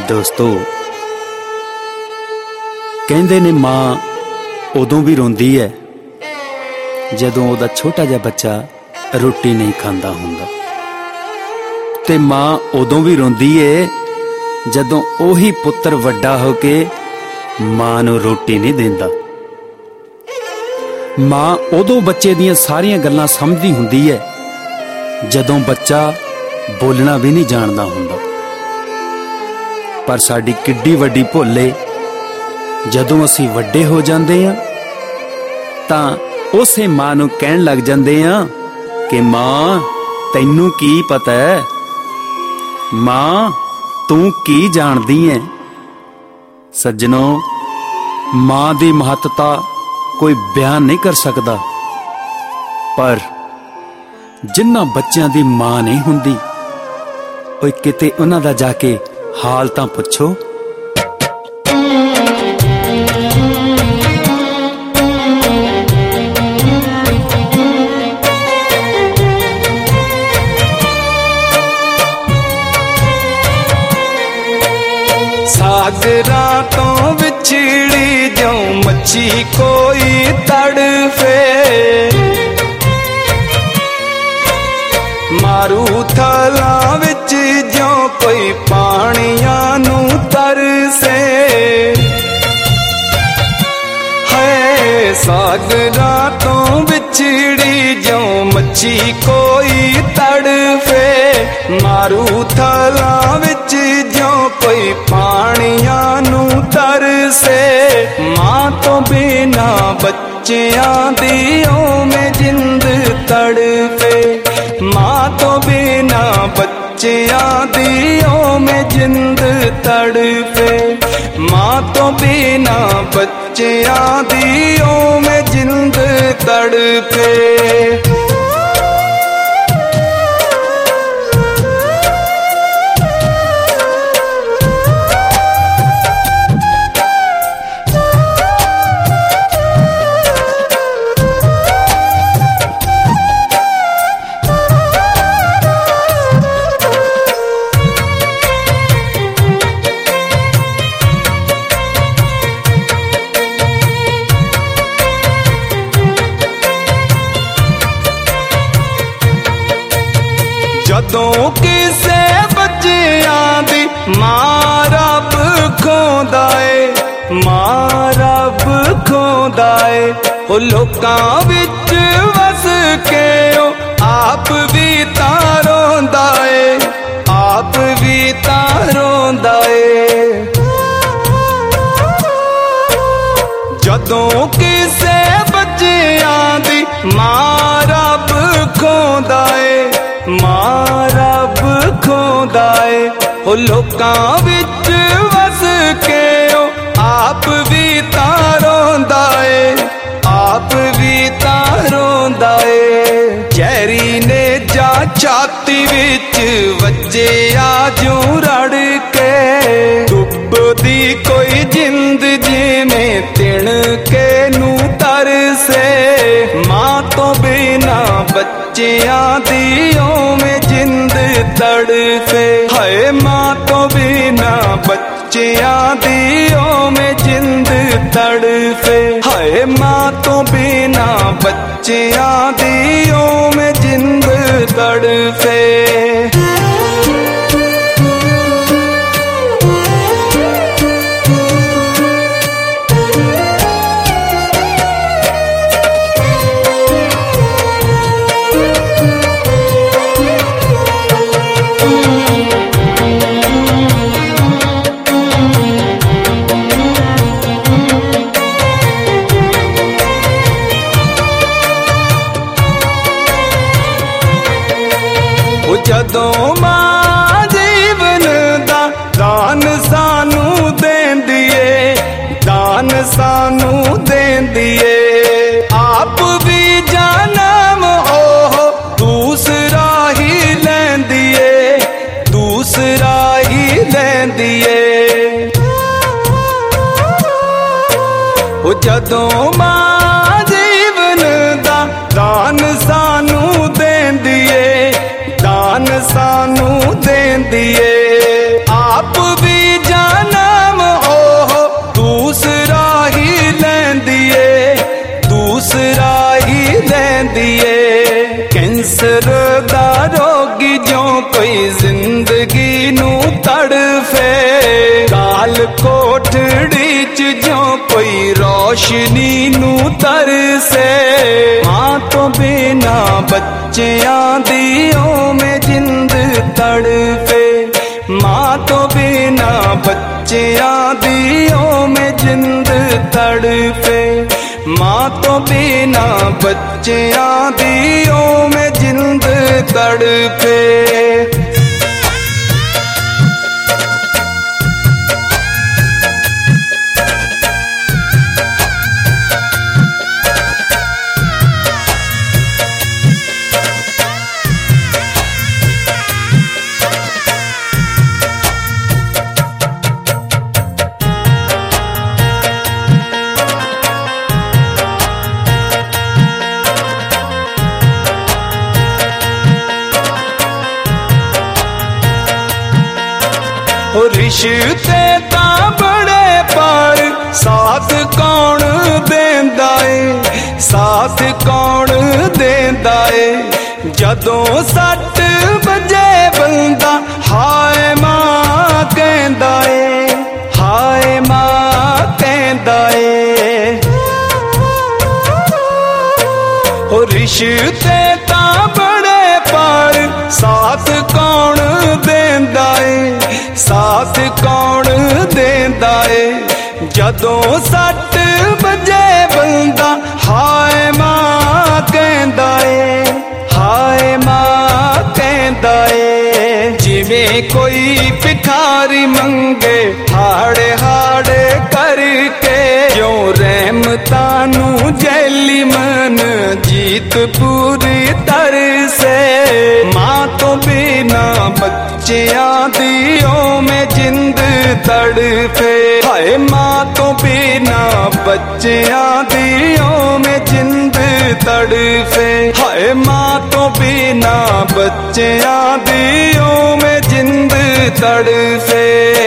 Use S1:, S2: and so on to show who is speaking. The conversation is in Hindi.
S1: दोस्तों, कहंदे ने मां उदों भी रोंदी है जदों उहदा छोटा जिहा बच्चा रोटी नहीं खांदा हुंदा, ते मां उदों भी रोंदी है जदों ओही पुत्तर वड्डा हो के मां नूं रोटी नहीं देंदा। मां उदों बच्चे दियां सारियां गल्लां समझदी हुंदी है जदों बच्चा बोलना भी नहीं जानदा हुंदा। पर साडी किड्डी वड्डी भुल है जदों असीं वड्डे हो जांदे हां तां उसे मां नूं कहण लग जांदे हां कि मां तैनूं की पता है, मां तू की जाणदी है। सज्जनों, मां दी महत्ता कोई बयान नहीं कर सकदा, पर जिन्हां बच्चों दी मां नहीं हुंदी ओए किते उन्हां दा जाके हाल तां पुछो।
S2: सागरां तो विछड़ी जो मच्छी कोई तड़फे, मारू थला विच जो कोई पानियां नू तरसे। है सागरां तो विछड़ी जो मच्छी कोई तड़फे, मारू थला विच जो कोई पानियां नू तरसे। मां तो बिना बच्चियां दी में जिंद तड़फे, मां तो बिना बच्चियां दी में जिंद तड़फे, मां तो बिना बच्चियां दी में जिंद तड़फे। जदों किसे बच्चियां दी मां रब खोंदा है, मां रब खोंदा है, ओ लोकां विच वस के ओ आप भी तां रोंदा है, आप भी तां रोंदा है। जदों किसे बच्चियां दी मां रब खोंदा है, मां रब खोंदा है, ओ लोकां विच वस के ओ आप भी तां रोंदा है, आप भी तां रोंदा है। जहरी ने जा छाती विच वजे आजू रड़ के, डुबदी कोई जिंद जिवें तिणके नू तरसे। मां तो बिना बच्चियां दी में जिंद तड़फे, हाय मां तो बिना बच्चियां दी में जिंद तड़फे, हाय मां तो बिना बच्चियां दी में जिंद तड़फे। जदों मां जीवन दा दान सानू देंदी है, दान सानू देंदी है, आप भी जन्म ओह दूसरा ही लैंदी है, दूसरा ही लैंदी है। ओ जदों मां जीवन दा दान सानू देंदी है, दान सानू देंदी है, आप भी जा दा रोगी जो कोई जिंदगी नू तड़फे, काल कोठड़ी च जो कोई रोशनी नू तरसे। मां तो बिना बच्चियां दी में जिंद तड़फे, मां तो बिना बच्चियां दी में जिंद तड़फे, मां तो बिना बच्चियां दी में जिंद तड़फे। रिश्ते ता बड़े पर साथ कौन देंदा है, साथ कौन देंदा है। जदों 7 बजे बंदा हाय मां कहंदा है, हाय मां कहंदा है। रिश्ते ता बड़े पर साथ कौन देंदा है, साथ कौन देंदा है। जदों 7 बजे बंदा हाय मां कहंदा है, हाय मां कहंदा है। जिवें कोई भिखारी मंगे हाड़े हाड़े करके, जो रहमतां नू जैली मन जीत पूरी तरसे। मां तो बिना बच्चियां दी में जिंद तड़फे, हाय मां तो बिना बच्चियां दी में जिंद तड़फे, हाय मां तो बिना बच्चियां दी में जिंद तड़फे।